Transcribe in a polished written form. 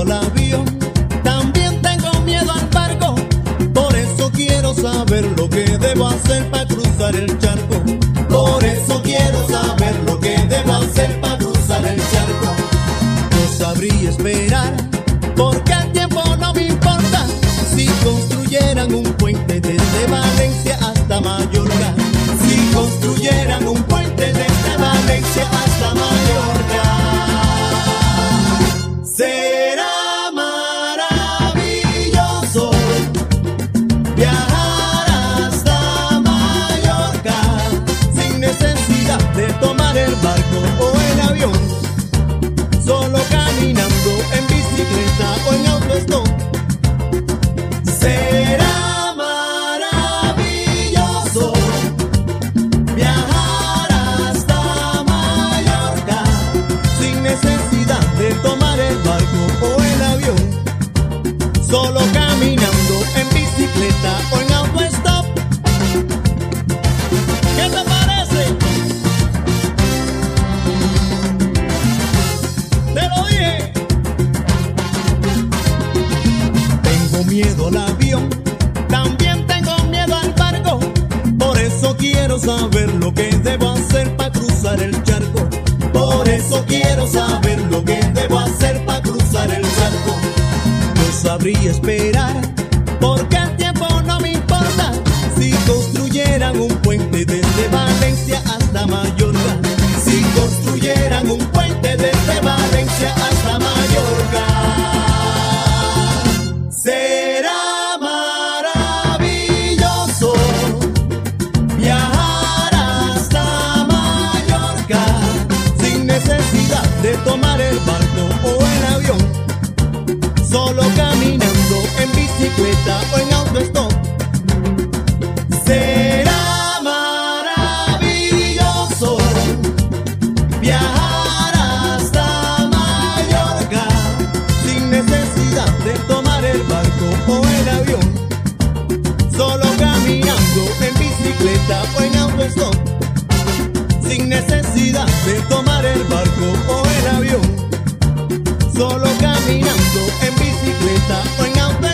al avión, también tengo miedo al barco. Por eso quiero saber lo que debo hacer para cruzar el charco. Por eso quiero saber lo que debo hacer para cruzar el charco. No sabría esperar, porque el tiempo no me importa. Si construyeran un puente desde Valencia hasta Mallorca. Si construyeran un puente desde Valencia hasta Mallorca. Será maravilloso viajar hasta Mallorca sin necesidad de tomar el barco o el avión, solo caminando en bicicleta o en autostop. Será maravilloso viajar hasta Mallorca sin necesidad de tomar el barco o el avión, solo caminando en bicicleta o en autostop. ¿Qué te parece? Te lo dije. Tengo miedo al avión, también tengo miedo al barco. Por eso quiero saber lo que debo hacer para cruzar el charco. Por eso quiero saber lo que debo hacer para cruzar el charco. No sabría esperar, porque el tiempo no me importa. Si construyeran un puente desde Valencia hasta Mallorca. Si construyeran un puente desde Valencia hasta Mallorca. Será maravilloso viajar hasta Mallorca sin necesidad de tomar el barco o el avión, solo caminando en bicicleta o en autostop. Será maravilloso viajar hasta Mallorca sin necesidad de tomar el barco o el avión, solo caminando en bicicleta o en autostop. Sin necesidad de tomar el barco o el avión, solo caminando en bicicleta o en autostop.